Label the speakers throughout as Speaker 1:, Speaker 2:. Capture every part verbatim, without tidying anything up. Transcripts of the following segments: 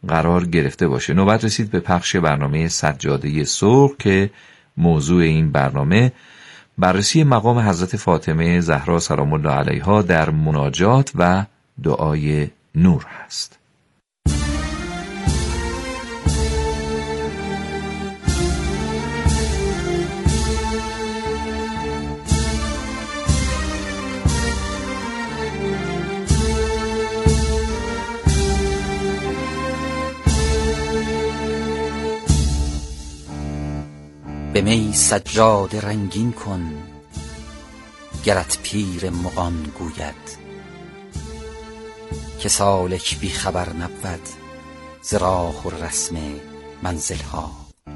Speaker 1: قرار گرفته باشه. نوبت رسید به پخش برنامه سجاده سرخ که موضوع این برنامه بررسی مقام حضرت فاطمه زهرا سلام الله علیها در مناجات و دعای نور هست.
Speaker 2: به می سجاده رنگین کن گرت پیر مغان گوید، که سالک بی خبر نبود ز راه و رسم منزل ها.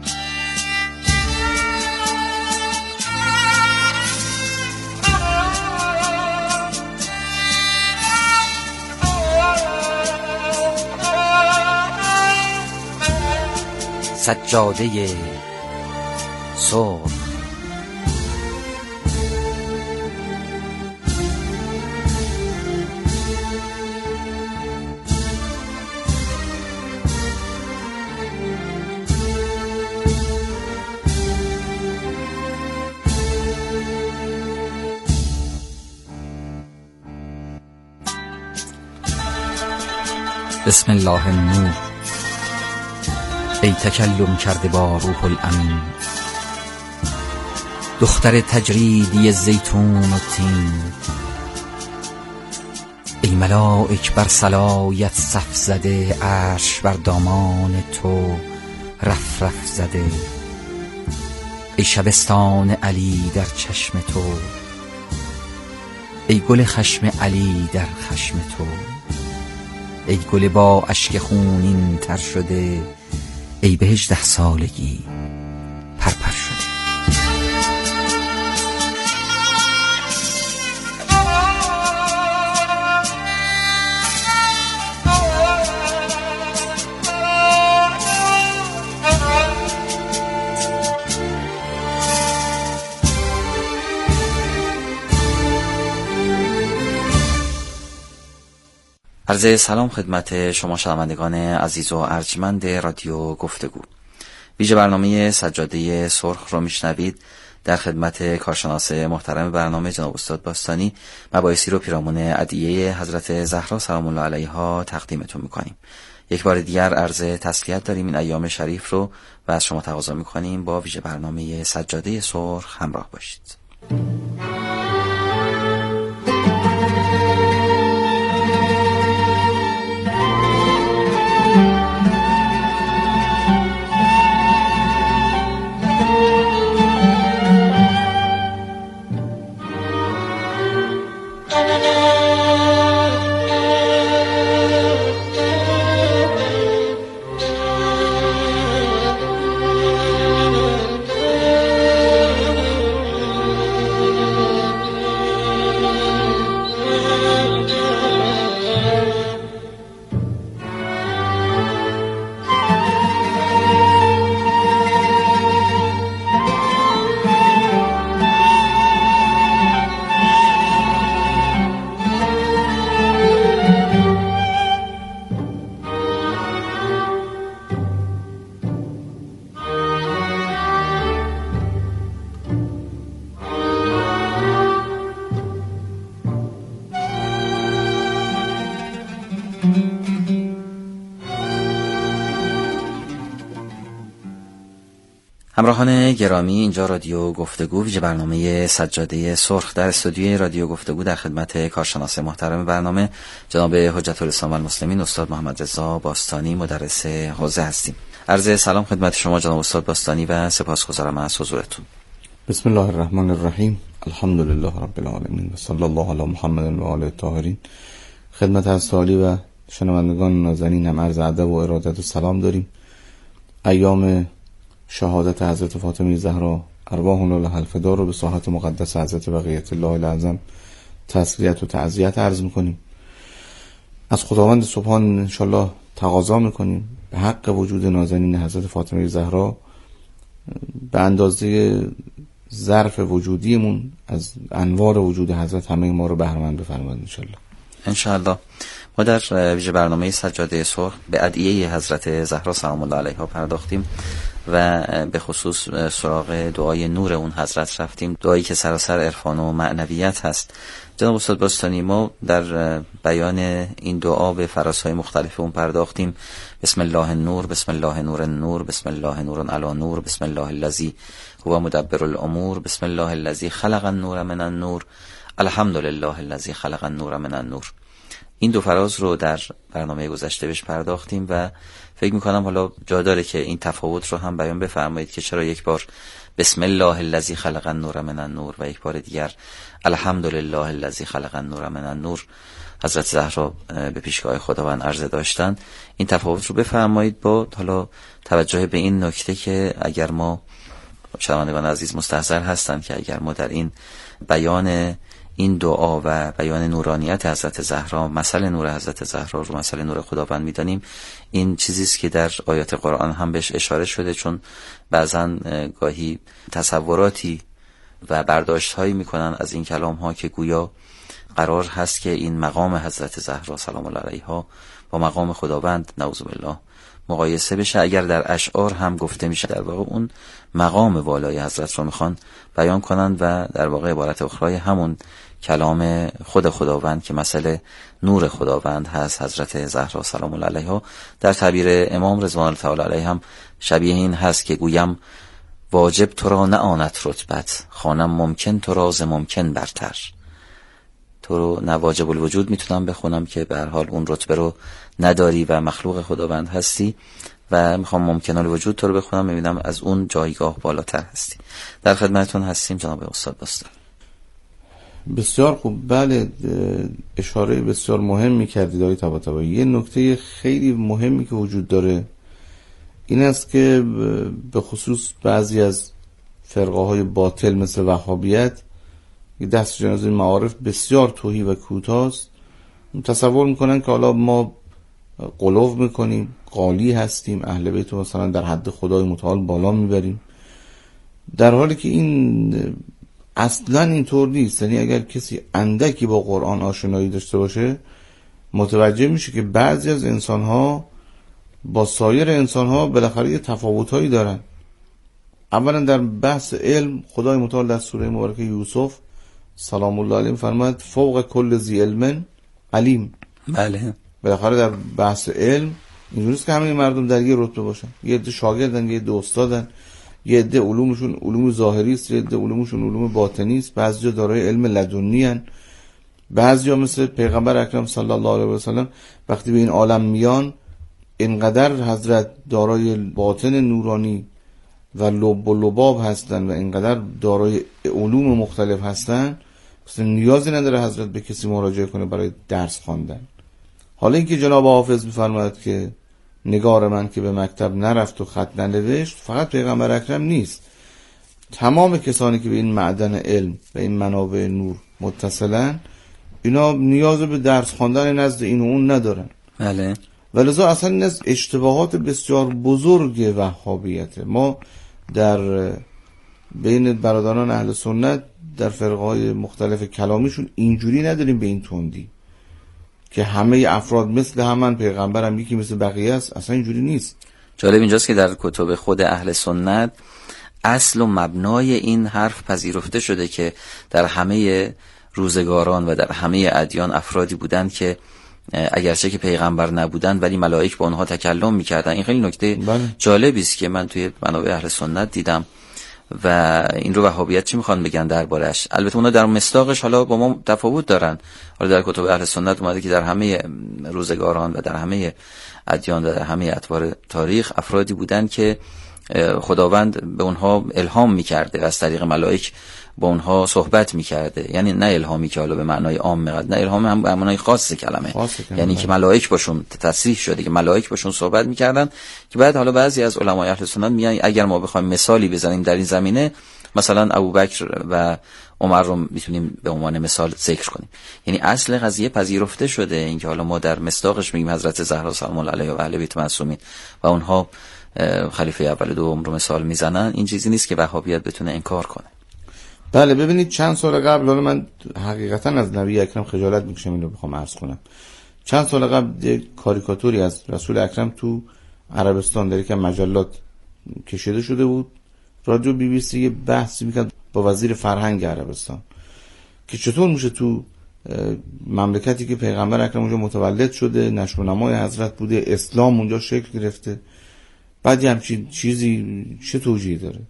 Speaker 2: سجاده سرخ. بسم الله النور. ای تکلم کرده با روح الامین، دختر تجریدی زیتون و تین. ای ملائک بر صلایت صف زده، عرش بر دامان تو رف رف زده. ای شبستان علی در چشم تو، ای گل خشم علی در خشم تو. ای گل با اشک خونین تر شده، ای به هجده سالگی پرپر شده. عرض سلام خدمت شما شنوندگان عزیز و ارجمند رادیو گفتگو. ویژه برنامه سجاده سرخ رو میشنوید. در خدمت کارشناس محترم برنامه جناب استاد باستانی مباحثی رو پیرامون ادعیه حضرت زهرا سلام الله علیها تقدیمتون میکنیم. یک بار دیگر عرض تسلیت داریم این ایام شریف رو و از شما تقاضا میکنیم با ویژه برنامه سجاده سرخ همراه باشید. همراهان گرامی، اینجا رادیو گفتگو ویژه برنامه سجاده سرخ. در استودیوی رادیو گفتگو در خدمت کارشناس محترم برنامه جناب حجت الاسلام والمسلمین استاد محمد رضا باستانی مدرس حوزه هستیم. عرض سلام خدمت شما جناب استاد باستانی و سپاسگزارم از حضورتون.
Speaker 3: بسم الله الرحمن الرحیم. الحمدلله رب العالمین و صلی الله علی محمد و آله الطاهرین. خدمت از عالی و شنوندگان نازنین هم عرض ادب و ارادت و سلام داریم. ایام شهادت حضرت فاطمه زهرا ارواحنا لها الفدا رو به ساحت مقدس حضرت بقیت الله الاعظم تسلیت و تعزیت عرض میکنیم. از خداوند سبحان انشالله تقاضا میکنیم به حق وجود نازنین حضرت فاطمه زهرا به اندازه ظرف وجودیمون از انوار وجود حضرت همه ما رو بهره مند بفرمایید انشالله.
Speaker 2: انشالله. ما در ویژه برنامه سجاده سرخ به ادعیه حضرت زهرا سلام الله علیها پرداختیم و به خصوص سراغ دعای نور اون حضرت رفتیم، دعایی که سراسر عرفان و معنویت هست. جناب استاد باستانی، ما در بیان این دعا به فرازهای مختلف اون پرداختیم. بسم الله النور، بسم الله نور النور، بسم الله نور علی نور، بسم الله الذی هو مدبر الامور، بسم الله الذی خلق النور من النور، الحمد لله الذی خلق النور من النور. این دو فراز رو در برنامه گذشته بهش پرداختیم و فکر میکنم حالا جا داره که این تفاوت رو هم بیان بفرمایید که چرا یک بار بسم الله الذی خلق النور من النور و یک بار دیگر الحمد لله الذی خلق النور من النور حضرت زهرا به پیشگاه خداوند عرضه داشتن. این تفاوت رو بفرمایید با حالا توجه به این نکته که اگر ما شنوندگان عزیز مستحضر هستند که اگر ما در این بیان این دعا و بیان نورانیت حضرت زهرا مثل نور حضرت زهرا رو مثل نور خداوند می‌دانیم، این چیزی است که در آیات قرآن هم بهش اشاره شده، چون بعضا گاهی تصوراتی و برداشت‌هایی می‌کنن از این کلام‌ها که گویا قرار هست که این مقام حضرت زهرا سلام الله علیها با مقام خداوند نعوذ بالله مقایسه بشه. اگر در اشعار هم گفته میشه در واقع اون مقام والای حضرت رو میخوان بیان کنند و در واقع عبارت اخرای همون کلام خود خداوند که مثل نور خداوند هست حضرت زهرا سلام الله علیها. در تعبیر امام رضوان الله تعالی علیه هم شبیه این هست که گویم واجب تو را نه آنت رتبت، خوانم ممکن تو را ز ممکن برتر. تو رو نه واجب الوجود میتونم بخونم که به هر حال اون رتبه رو نداری و مخلوق خداوند هستی، و میخوام ممکن الوجود تو رو بخونم میبینم از اون جایگاه بالاتر هستی. در خدمتتون هستیم جناب استاد باستانی.
Speaker 3: بسیار خوب. بله، اشاره بسیار مهمی کردید آقای طباطبایی. یه نکته خیلی مهمی که وجود داره این است که به خصوص بعضی از فرقه های باطل مثل وهابیت دست جنازه معارف بسیار توهی و کوتاست. تصور میکنن که حالا ما غلو میکنیم، قالی هستیم، اهل بیت مثلا در حد خدای متعال بالا میبریم، در حالی که این اصلا اینطور نیست. یعنی اگر کسی اندکی با قرآن آشنایی داشته باشه متوجه میشه که بعضی از انسانها با سایر انسانها بالاخره یه تفاوتهایی دارن. اولا در بحث علم خدای متعال در سوره مبارکه یوسف سلام الله علیه فرمود فوق کل ذی علم علیم.
Speaker 2: بله،
Speaker 3: بالاخره در بحث علم اینجوریست که همه مردم در یه رتبه باشن، یه عده شاگردن، یه عده استادن، یه عده علومشون علوم ظاهری است، یه عده علومشون علوم باطنی است، بعضیا دارای علم لدنی ان، بعضیا مثل پیغمبر اکرم صلی الله علیه و سلم وقتی به این عالم میان اینقدر حضرت دارای باطن نورانی و لب و لباب هستن و اینقدر دارای علوم مختلف هستن اصلا نیازی نداره حضرت به کسی مراجعه کنه برای درس خواندن. حالا اینکه جناب حافظ می‌فرماید که نگار من که به مکتب نرفت و خط ننوشت، فقط پیغمبر اکرم نیست، تمام کسانی که به این معدن علم و این منابع نور متصلن اینا نیاز به درس خواندن نزد این و اون ندارن.
Speaker 2: بله.
Speaker 3: ولذا اصلا این از اشتباهات بسیار بزرگ وهابیته. ما در بین برادران اهل سنت در فرقه‌های مختلف کلامیشون اینجوری نداریم به این تندی که همه افراد مثل همان پیغمبرم یکی مثل بقیه است. اصلا اینجوری نیست. جالب
Speaker 2: اینجاست که در کتب خود اهل سنت اصل و مبنای این حرف پذیرفته شده که در همه روزگاران و در همه ادیان افرادی بودند که اگرچه که پیغمبر نبودن ولی ملائک با اونها تکلم میکردن. این خیلی نکته
Speaker 3: بله.
Speaker 2: جالبی است که من توی منابع اهل سنت دیدم و این رو وهابیت چی میخوان بگن دربارش. البته اونا در مصداقش حالا با ما تفاوت دارن. حالا در کتب اهل سنت اومده که در همه روزگاران و در همه ادیان و در همه اطوار تاریخ افرادی بودن که خداوند به اونها الهام میکرده و از طریق ملائک با اونها صحبت میکرده. یعنی نه الهامی که حالا به معنای عام میاد، نه الهام هم به معنای خاص کلمه،
Speaker 3: خاص کلمه.
Speaker 2: یعنی که ملائک باشون تصریح شده که ملائک باشون صحبت میکردن. که بعد حالا بعضی از علمای اهل سنت میگن اگر ما بخوایم مثالی بزنیم در این زمینه مثلا ابوبکر و عمر رو میتونیم به عنوان مثال ذکر کنیم. یعنی اصل قضیه پذیرفته شده، اینکه حالا ما در مصداقش میگیم حضرت زهرا سلام الله علیها و اهل بیت معصومین و اونها خلیفه اول و دوم رو مثال میزنن، این چیزی نیست که وهابیت بتونه انکار کنه.
Speaker 3: بله ببینید چند سال قبل، حالا من حقیقتا از نبی اکرم خجالت میکشم این رو بخوام عرض کنم، چند سال قبل یک کاریکاتوری از رسول اکرم تو عربستان در یک مجلات کشیده شده بود. رادیو بی بی سی یه بحثی میکرد با وزیر فرهنگ عربستان که چطور میشه تو مملکتی که پیغمبر اکرم اونجا متولد شده، نشو و نمای حضرت بوده، اسلام اونجا شکل گرفته، بعد همچین چیزی چه توجیهی داره؟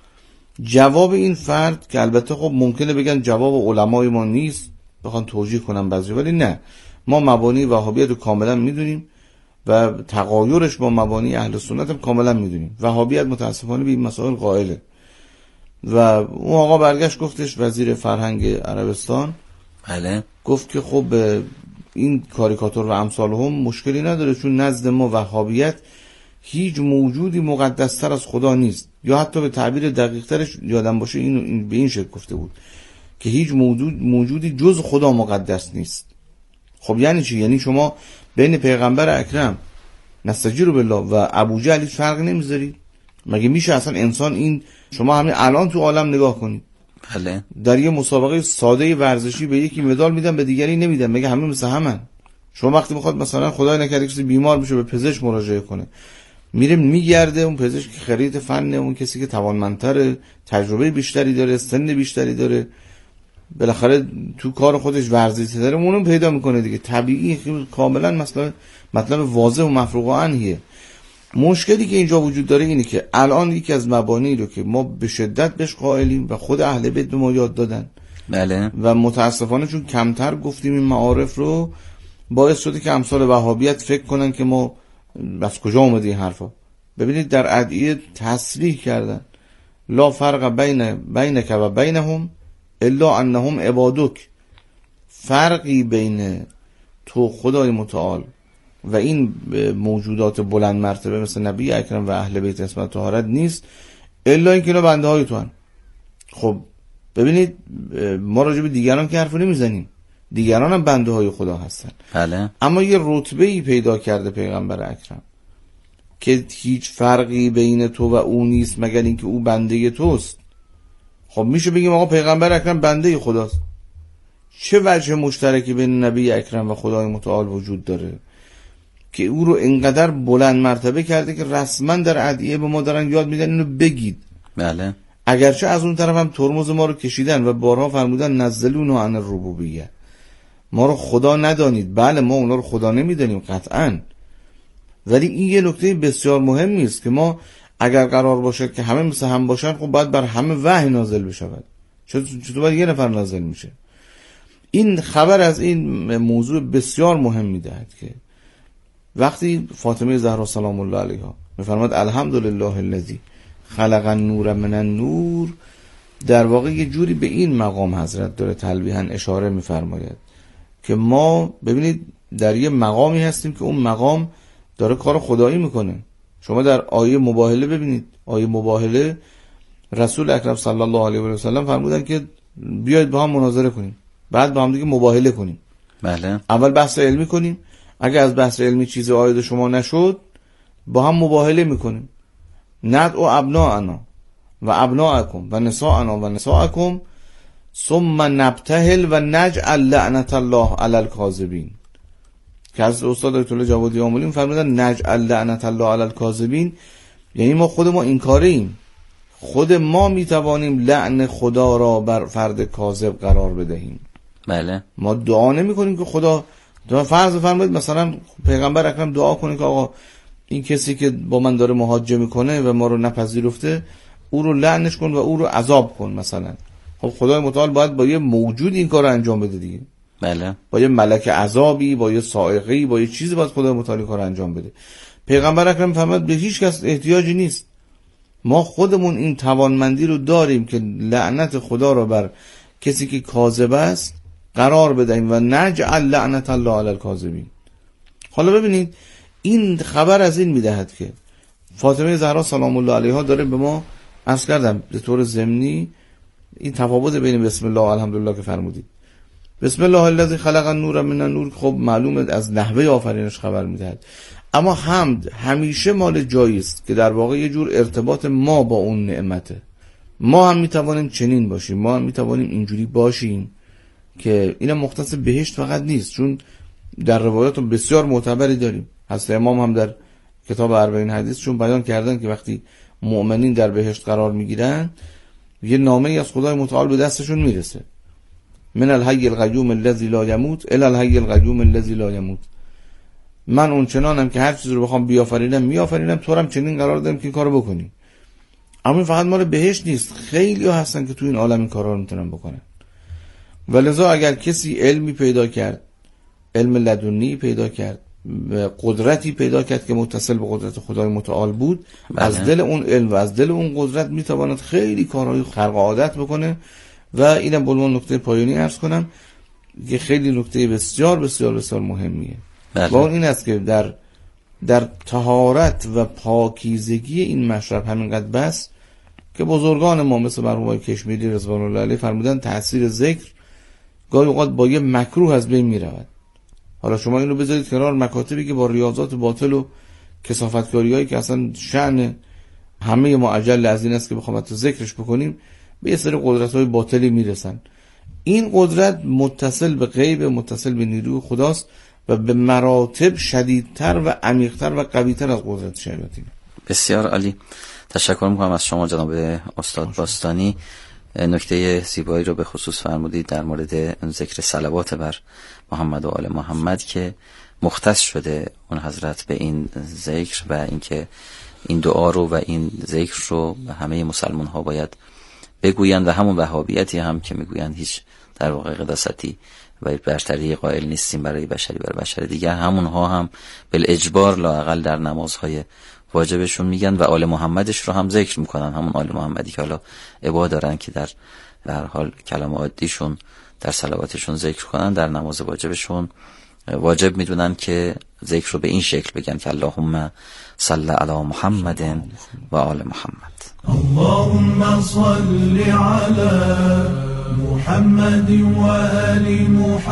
Speaker 3: جواب این فرد که البته خب ممکنه بگن جواب علمای ما نیست بخوان توجیه کنن بعضی، ولی نه، ما مبانی وهابیت رو کاملا میدونیم و تغایرش با مبانی اهل سنت هم کاملا میدونیم. وهابیت متاسفانه به این مسائل قائله و اون آقا برگشت گفتش، وزیر فرهنگ عربستان
Speaker 2: بله،
Speaker 3: گفت که خب این کاریکاتور و امثال هم مشکلی نداره، چون نزد ما وهابیت هیچ موجودی مقدستر از خدا نیست، یا حتی به تعبیر دقیق ترش یادم باشه این, این به این شکل گفته بود که هیچ موجود موجودی جز خدا مقدس نیست. خب یعنی چی؟ یعنی شما بین پیغمبر اکرم نستجیر بالله و ابو جهل فرق نمیذارید؟ مگه میشه اصلا انسان این؟ شما همین الان تو عالم نگاه کنید،
Speaker 2: بله،
Speaker 3: در یه مسابقه ساده ورزشی به یکی مدال میدن به دیگری نمیدن، مگه همه مثل همن؟ شما وقتی میخواد مثلا خدای نکرده کسی بیمار بشه به پزشک مراجعه کنه، میره میگرده اون پزشک خرید فنه، اون کسی که توانمندتره، تجربه بیشتری داره، سن بیشتری داره، بالاخره تو کار خودش ورزشی داره، اونو پیدا میکنه دیگه. طبیعی کاملا مثلا مطلب واضح و مفروغ و عنیه. مشکلی که اینجا وجود داره اینه که الان یکی از مبانی رو که ما به شدت بهش قائلیم و خود اهل بیت به ما یاد دادن،
Speaker 2: بله،
Speaker 3: و متاسفانه چون کمتر گفتیم این معارف رو، باعث شده که امثال وهابیت فکر کنن که ما از کجا اومده این حرفا. ببینید در ادعیه تصریح کردن لا فرق بین بینک و بینهم الا انهم عبادک، فرقی بین تو خدای متعال و این موجودات بلند مرتبه مثل نبی اکرم و اهل بیت عصمت و طهارت نیست الا اینکه اینا بنده های تو هن. خب ببینید ما راجع به دیگران که حرف نمیزنیم، دیگران هم بنده های خدا هستن،
Speaker 2: بله،
Speaker 3: اما یه رتبه‌ای پیدا کرده پیغمبر اکرم که هیچ فرقی بین تو و او نیست مگر اینکه او بنده توست. خب میشه بگیم آقا پیغمبر اکرم بنده خداست، چه وجه مشترکی بین نبی اکرم و خدای متعال وجود داره که او رو اینقدر بلند مرتبه کرده که رسما در ادعیه به ما دارن یاد میدن اینو بگید.
Speaker 2: بله،
Speaker 3: اگرچه از اون طرف هم ترمز ما رو کشیدن و بارها فرمودن نزلون عن الربوبیه، ما رو خدا ندانید. بله ما اونا رو خدا نمیدانیم قطعاً، ولی این یه نکته بسیار مهمی است که ما اگر قرار باشه که همه مثل هم باشن، خب باید بر همه وحی نازل بشود، چطور باید یه نفر نازل میشه؟ این خبر از این موضوع بسیار مهم میدهد که وقتی فاطمه زهرا سلام الله علیها میفرماد الحمدلله الذی خلق النور من النور، در واقع یه جوری به این مقام حضرت داره تلویحاً اشاره میفرماید که ما ببینید در یه مقامی هستیم که اون مقام داره کار خدایی میکنه. شما در آیه مباهله ببینید، آیه مباهله رسول اکرم صلی الله علیه و سلم فرمودن که بیاید با هم مناظره کنیم، بعد با هم دیگه مباهله کنیم.
Speaker 2: بله،
Speaker 3: اول بحث علمی کنیم، اگه از بحث علمی چیز عاید شما نشد با هم مباهله میکنیم. ندعو ابناءنا و ابناءکم و نساءنا و نساءکم ثم نبتهل و نجعل لعنت الله علی الکاذبین، که از استاد دکتر جوادی آملی فرمودن نجعل لعنت الله علی الکاذبین، یعنی ما خود ما این کاره ایم، خود ما میتوانیم لعن خدا را بر فرد کاذب قرار بدهیم.
Speaker 2: بله،
Speaker 3: ما دعا نمی کنیم که خدا، فرض فرمایید مثلا پیغمبر اکرم دعا کنه که آقا این کسی که با من داره محاجه میکنه و ما رو نپذیرفته، او رو لعنش کن و او رو عذاب کن مثلا. خب خدای متعال باید با یه موجود این کار رو انجام بده دیگه.
Speaker 2: بله،
Speaker 3: با یه ملک عذابی، با یه صاعقه‌ای، با یه چیزی باید خدای متعال کار انجام بده. پیغمبر اکرم فرمود به هیچ کس احتیاجی نیست، ما خودمون این توانمندی رو داریم که لعنت خدا رو بر کسی که کاذب است قرار بدهیم و نجعل لعنت الله علی الکاذبین. حالا ببینید این خبر از این میدهد که فاطمه زهرا سلام الله علیها داره به ما عرض کردم به طور ضمنی این تفاوت بین بسم الله الحمدلله که فرمودید، بسم الله الذی خلق النور من النور، خب معلومه از نحوه آفرینش خبر میدهد، اما حمد همیشه مال جایی است که در واقع یه جور ارتباط ما با اون نعمته. ما هم میتوانیم چنین باشیم، ما هم میتوانیم اینجوری باشیم که اینا مختص بهشت فقط نیست، چون در روایات بسیار معتبری داریم. حضرت امام هم در کتاب اربعین حدیثشون بیان کردن که وقتی مؤمنین در بهشت قرار میگیرن یه نامه‌ای از خدای متعال به دستشون میرسه، من الحی القیوم الذی لا یموت الی الحی القیوم الذی لا یموت. من اون چنانم که هر چیز رو بخوام بیافرینم میآفرینم، تو هم چنین قرار دادم که این کارو بکنی. اما فقط مال بهشت نیست، خیلی ها هستن که تو این عالم این کارا رو میتونن بکنن. ولذا اگر کسی علمی پیدا کرد، علم لدنی پیدا کرد، قدرتی پیدا کرد که متصل به قدرت خدای متعال بود، بله. از دل اون علم و از دل اون قدرت میتواند خیلی کارهای خارق عادت بکنه. و اینم به عنوان نکته پایانی عرض کنم که خیلی نکته بسیار بسیار بسیار مهمیه، بله. و اون این است که در در طهارت و پاکیزگی این مشرب همینقدر بس که بزرگان ما مثل مرحوم کشمیری رضوان الله علیه فرمودن تأثیر ذکر گاهی اوقات با یه مکروه از بین میرود. حالا شما اینو بذارید کنار مکاتبی که با ریاضات باطل و کثافتکاریایی که اصلا شأن همه ما اجل از این است که بخوام تو ذکرش بکنیم، به یه سری قدرت‌های باطلی میرسن. این قدرت متصل به غیب، متصل به نیروی خداست و به مراتب شدیدتر و عمیق‌تر و قوی‌تر از قدرت شیاطین.
Speaker 2: بسیار عالی، تشکر می‌کنم از شما جناب استاد باستانی. نکته زیبایی رو به خصوص فرمودید در مورد ذکر صلوات بر محمد و آل محمد که مختص شده اون حضرت به این ذکر و اینکه این دعا رو و این ذکر رو به همه مسلمان ها باید بگویند و همون وهابیتی هم که میگویند هیچ در واقع قداستی و برتری قائل نیستیم برای بشری برای بشر دیگر، همون ها هم بالاجبار لااقل در نمازهای واجبشون میگن و آل محمدش رو هم ذکر میکنن، همون آل محمدی که حالا عبا دارن که در به هر حال کلام عادیشون در صلواتشون ذکر کنن، در نماز واجبشون واجب میدونن که ذکر رو به این شکل بگن که اللهم صل علی محمد و آل محمد.
Speaker 4: اللهم صل علی محمد و آل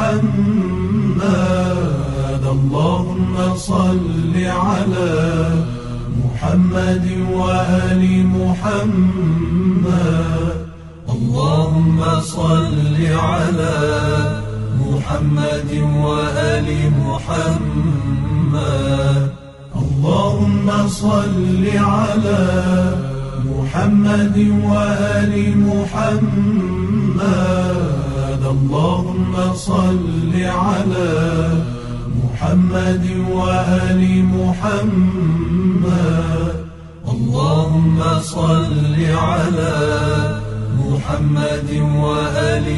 Speaker 4: محمد. اللهم صل علی محمد و آل محمد. اللهم صل علی محمد و آل محمد. اللهم صل علی محمد و آل محمد. اللهم صل علی محمد و آل محمد. اللهم صل علی محمد و آل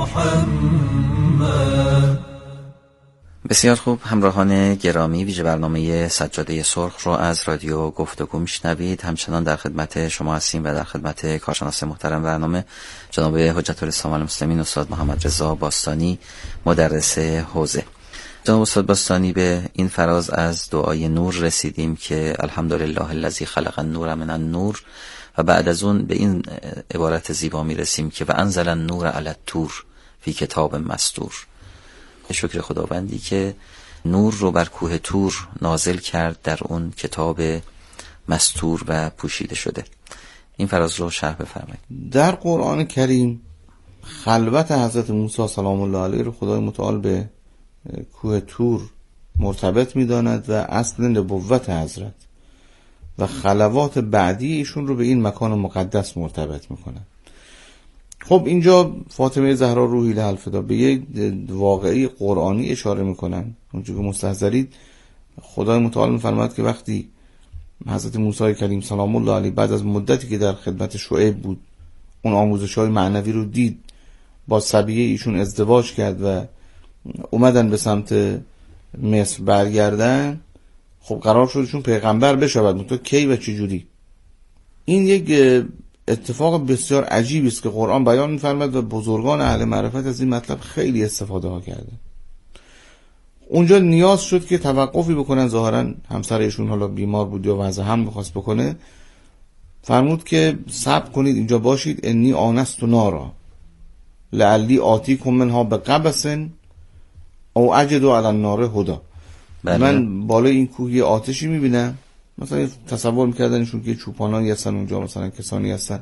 Speaker 4: محمد.
Speaker 2: بسیار خوب، همراهان گرامی، ویژه برنامه سجاده سرخ رو از رادیو گفتگو میشنوید. همچنان در خدمت شما هستیم و در خدمت کارشناس محترم برنامه جناب حجت الاسلام المسلمین استاد محمد رضا باستانی، مدرس حوزه. جناب استاد باستانی، به این فراز از دعای نور رسیدیم که الحمدلله الذی خلق النور من النور، و بعد از اون به این عبارت زیبا میرسیم که و انزل النور علی الطور فی کتاب مستور. شکر خداوندی که نور رو بر کوه طور نازل کرد در اون کتاب مستور و پوشیده شده. این فراز رو شرح بفرمایید.
Speaker 3: در قرآن کریم خلوت حضرت موسی سلام الله علیه رو خدای متعال به کوه طور مرتبط می‌داند و اصل نبوت حضرت و خلوات بعدی ایشون رو به این مکان مقدس مرتبط می‌کنه. خب اینجا فاطمه زهرا روحی لها الفدا به یک واقعی قرآنی اشاره میکنن. اونجا که مستحضرید خدای متعال میفرماید که وقتی حضرت موسی کلیم سلام الله علیه بعد از مدتی که در خدمت شعیب بود اون آموزش‌های معنوی رو دید، با صبیه ایشون ازدواج کرد و اومدن به سمت مصر برگردن، خب قرار شد ایشون پیغمبر بشود، منتها کی و چه جوری؟ این یک اتفاق بسیار عجیبی است که قرآن بیان می‌فرماید و بزرگان اهل معرفت از این مطلب خیلی استفاده ها کرده. اونجا نیاز شد که توقفی بکنن، ظاهرا همسرشون حالا بیمار بود یا وضع هم می‌خواست بکنه، فرمود که صبر کنید اینجا باشید، انی آنست نارا لعلی آتیکم منها بقبس او اجد علی النار هدا. من بالای این کوه آتشی می‌بینم، مثلا تصور میکردن ایشون که چوپانایی هستن اونجا، مثلا کسانی هستن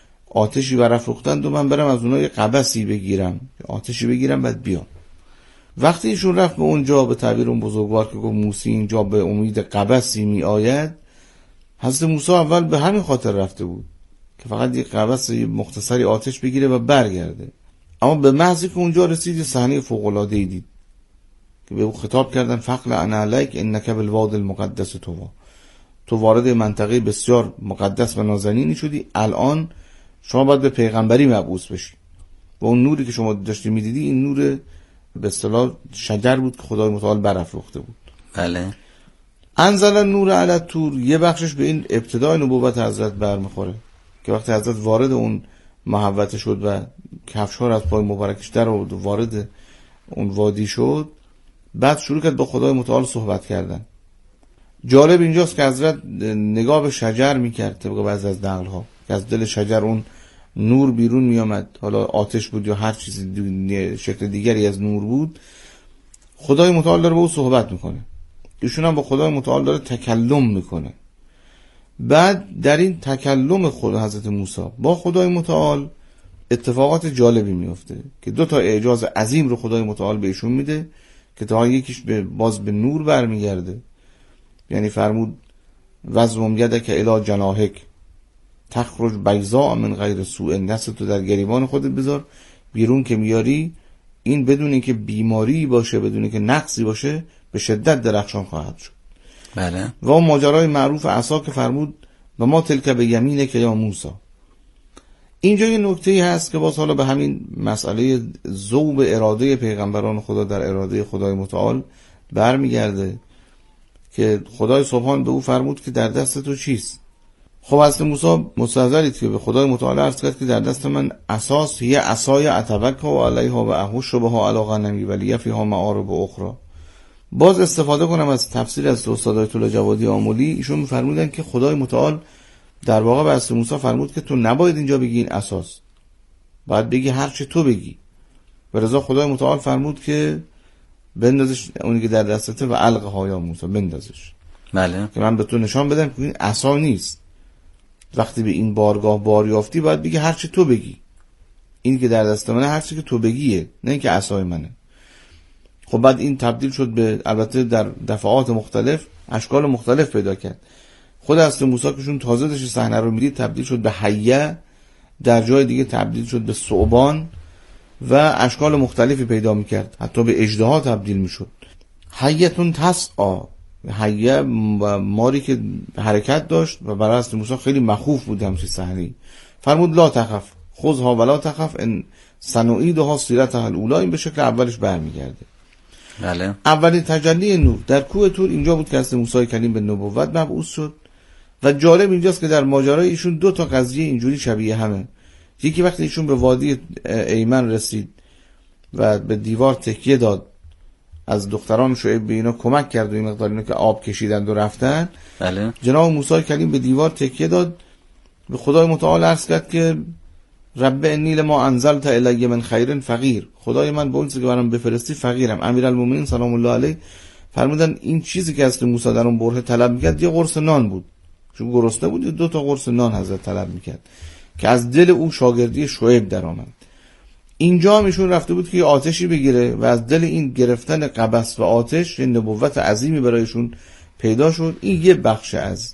Speaker 3: آتشی برافروختند و من برم از اونها یه قبسی بگیرم، آتشی بگیرم بعد بیام. وقتی ایشون رفت به اونجا، به تعبیر اون بزرگوار که گفت موسی اینجا به امید قبسی می آید، حضرت موسی اول به همین خاطر رفته بود که فقط یک قبس مختصری آتش بگیره و برگرده. اما به محضی که اونجا رسید صحنه فوق‌العاده‌ای دید که به او خطاب کردن فقل انا علیک انک بالواد المقدس طوا، تو وارد منطقه بسیار مقدس و نازنینی شدی، الان شما باید به پیغمبری مبعوث بشی. و اون نوری که شما داشتی میدیدی این نور به اصطلاح شجر بود که خدای متعال برافروخته بود.
Speaker 2: بله.
Speaker 3: انزل النور علی الطور، یه بخشش به این ابتدای نبوت حضرت برمیخوره که وقتی حضرت وارد اون محوطه شد و کفش‌ها از پای مبارکش در آورد و وارد اون وادی شد، بعد شروع کرد با خدای متعال صحبت کردن. جالب اینجاست که حضرت نگاه به شجر میکرد طبق بعضی از نقل‌ها که از دل شجر اون نور بیرون میامد، حالا آتش بود یا هر چیزی شکل دیگری از نور بود. خدای متعال داره با او صحبت میکنه، ایشون هم با خدای متعال داره تکلم میکنه. بعد در این تکلم خود حضرت موسی با خدای متعال اتفاقات جالبی میفته که دو تا اعجاز عظیم رو خدای متعال به ایشون میده که تا یکیش به باز به نور برمیگرده، یعنی فرمود وزم یدک الی جناحک تخرج بیضاء من غیر سوء، دست تو در گریبان خودت بذار، بیرون که میاری این بدون اینکه بیماری باشه، بدون اینکه نقصی باشه، به شدت درخشان خواهد شد.
Speaker 2: بله.
Speaker 3: و اون ماجرای معروف عصا که فرمود و ما تلک به یمینه که یا موسی. اینجا یه نکته‌ای هست که باز حالا به همین مسئله ذوب اراده پیغمبران خدا در اراده خدای متعال برمیگرده که خدای سبحان به او فرمود که در دست تو چیست؟ خب حضرت موسی مستحضرید که به خدای متعال عرض کرد که در دست من اساس یه عصای اتوکا علیها و احوش بها علی غنمی ولی فیها معارب اخرى. باز استفاده کنم از تفسیر از استاد آیت الله جوادی آملی، ایشون می‌فرمودن که خدای متعال در واقع به حضرت موسی فرمود که تو نباید اینجا بگی این اساس، باید بگی هر چه تو بگی. و رضا خدای متعال فرمود که بندازش اونی که در دستته و القها یا موسی، بندازش.
Speaker 2: بله.
Speaker 3: که من به تو نشان بدم که این عصا نیست. وقتی به این بارگاه بار یافتی باید بگی هر چه تو بگی، این که در دست منه هر چه که تو بگیه، نه اینکه عصای منه. خب بعد این تبدیل شد به، البته در دفعات مختلف اشکال مختلف پیدا کرد. خود حضرت موسی که شون تازه داشت صحنه رو میدید تبدیل شد به حیه، در جای دیگه تبدیل شد به ثعبان و اشکال مختلفی پیدا میکرد، حتی به اژدها تبدیل میشد. حیتون تسعا، حیه ماری که حرکت داشت و برای حضرت موسی خیلی مخوف بود همچین صحنه‌ای. فرمود لا تخف خذها ولا تخف ان سنعیدها سیرتها الاولی، این به شکل اولش برمیگرده.
Speaker 2: بله.
Speaker 3: اولین تجلی نور در کوه طور اینجا بود که حضرت موسی کلیم به نبوت مبعوث شد. و جالب اینجاست که در ماجرای ایشون دو تا قضیه اینجوری شبیه همه. یکی وقتی ایشون به وادی ایمن رسید و به دیوار تکیه داد، از دختران شعیب به اینا کمک کرد و این مقدار اینا که آب کشیدند و رفتن.
Speaker 2: بله.
Speaker 3: جناب موسی کلیم به دیوار تکیه داد، به خدای متعال عرض کرد که رب انی لما انزلت الی من خیر فقیر، خدای من به اون چیزی که برام بفرستی فقیرم. امیرالمومنین سلام الله علیه فرمودن این چیزی که حضرت موسی در اون برهه طلب میکرد یه قرص نان بود، چون گرسنه بود، دو تا قرص نان حضرت طلب میکرد که از دل او شاگردی شعیب در آمد. اینجا هم ایشون رفته بود که آتشی بگیره و از دل این گرفتن قبس و آتش یه نبوت عظیمی برایشون پیدا شد. این یه بخش از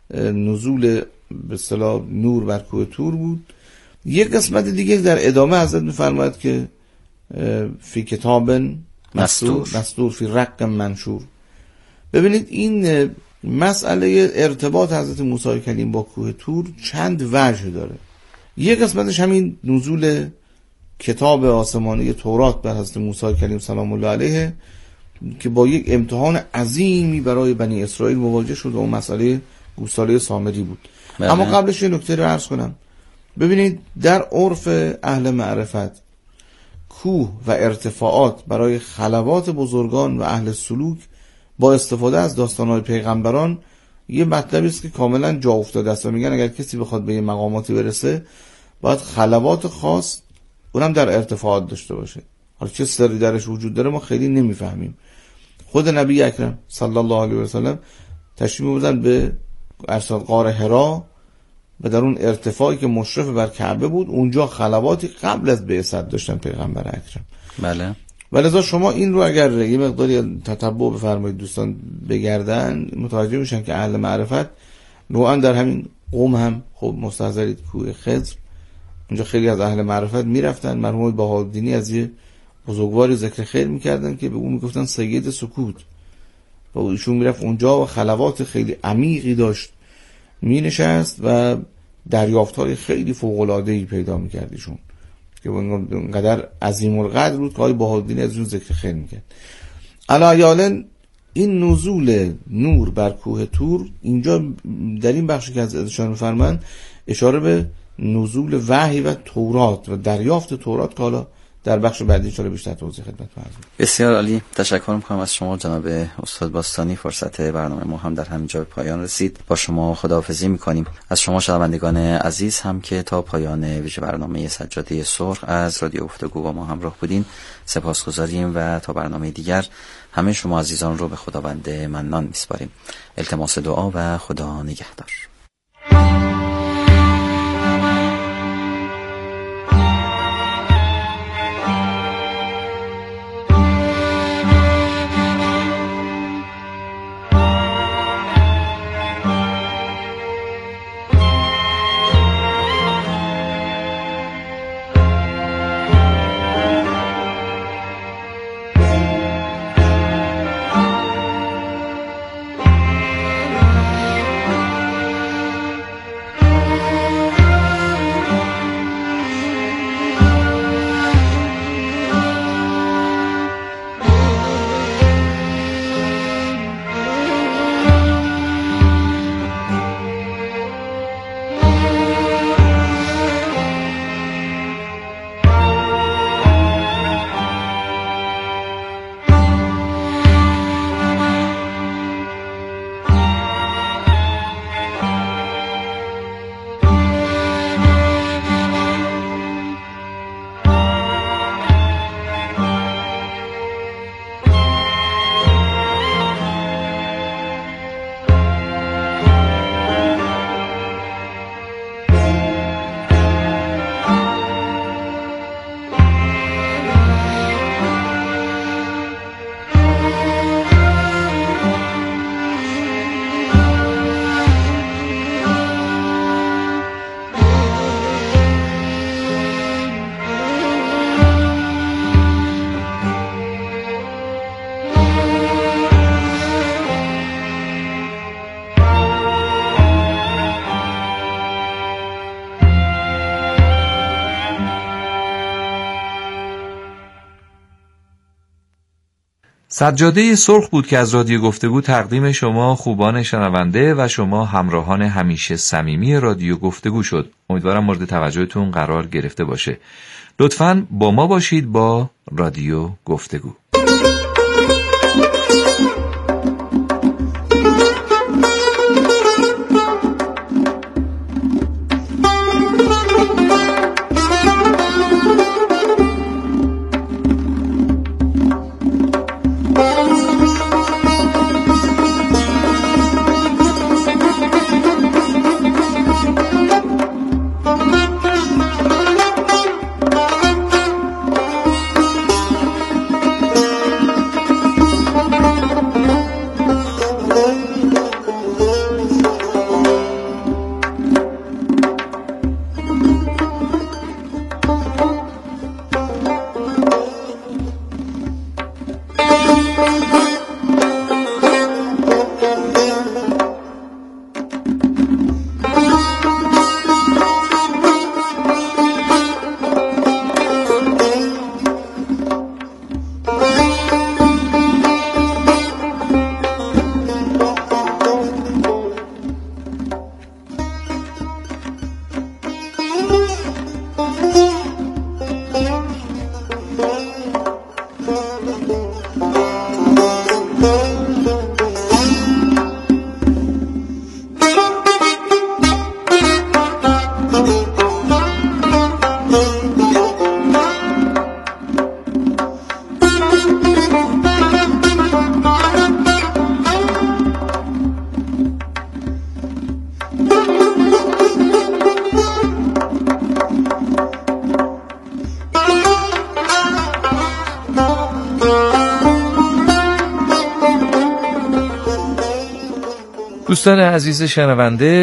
Speaker 3: نزول به اصطلاح نور بر کوه طور بود. یک قسمت دیگه در ادامه حضرت می‌فرماید که فی کتاب مسطور مسطور فی رق منشور. ببینید این مسئله ارتباط حضرت موسی کلیم با کوه طور چند وجه داره. یک قسمتش همین نزول کتاب آسمانی تورات بر حضرت موسی کلیم سلام الله علیه که با یک امتحان عظیمی برای بنی اسرائیل مواجه شد و اون مسئله گوساله سامری بود. بله. اما قبلش یه نکته رو عرض کنم. ببینید در عرف اهل معرفت کوه و ارتفاعات برای خلوات بزرگان و اهل سلوک با استفاده از داستان‌های پیغمبران یه مطلبی است که کاملا جا افتاده است و میگن اگر کسی بخواد به یه مقاماتی برسه باید خلوات خاص اونم در ارتفاعات داشته باشه. حالا چه سری درش وجود داره ما خیلی نمیفهمیم. خود نبی اکرم صلی الله علیه و سلم تشریف بردن به ارصاد غار حرا و در اون ارتفاعی که مشرف بر کعبه بود اونجا خلواتی قبل از بعثت داشتن پیغمبر اکرم.
Speaker 2: بله.
Speaker 3: و لذا شما این رو اگر یه مقداری تتبع بفرمایید دوستان بگردن، متوجه میشن که اهل معرفت نوعا در همین قوم هم خب مستحضرید کوه خضر، اونجا خیلی از اهل معرفت میرفتن. مرحوم بهاءالدینی از یه بزرگواری ذکر خیر میکردن که به اون میگفتن سید سکوت، و ایشون میرفت اونجا و خلوات خیلی عمیقی داشت مینشست و دریافت‌های خیلی فوق‌العاده‌ای پیدا میکرد ایشون که اونقدر عظیم القدر بود که آقای بهاءالدینی از اون ذکر خیر میکرد. علیالاً این نزول نور بر کوه طور اینجا در این بخشی که از اشاره می‌فرمایند اشاره به نزول وحی و تورات و دریافت تورات که حالا در بخش بعدی ان شاءالله بیشتر توضیح خدمت عرض.
Speaker 2: بسیار عالی، تشکر می‌کنم از شما جناب استاد باستانی. فرصت برنامه ما هم در همینجا به پایان رسید. با شما خداحافظی می‌کنیم. از شما شنوندگان عزیز هم که تا پایان ویژه برنامه سجاده سرخ از رادیو گفتگو با ما همراه بودین سپاسگزاریم و تا برنامه دیگر همه شما عزیزان رو به خداوند منان می‌سپاریم. التماس دعا و خدا نگهدار.
Speaker 1: سجاده سرخ بود که از رادیو گفتگو تقدیم شما خوبان شنونده و شما همراهان همیشه صمیمی رادیو گفتگو شد. امیدوارم مورد توجهتون قرار گرفته باشه. لطفاً با ما باشید با رادیو گفتگو. دوستان عزیز شنونده،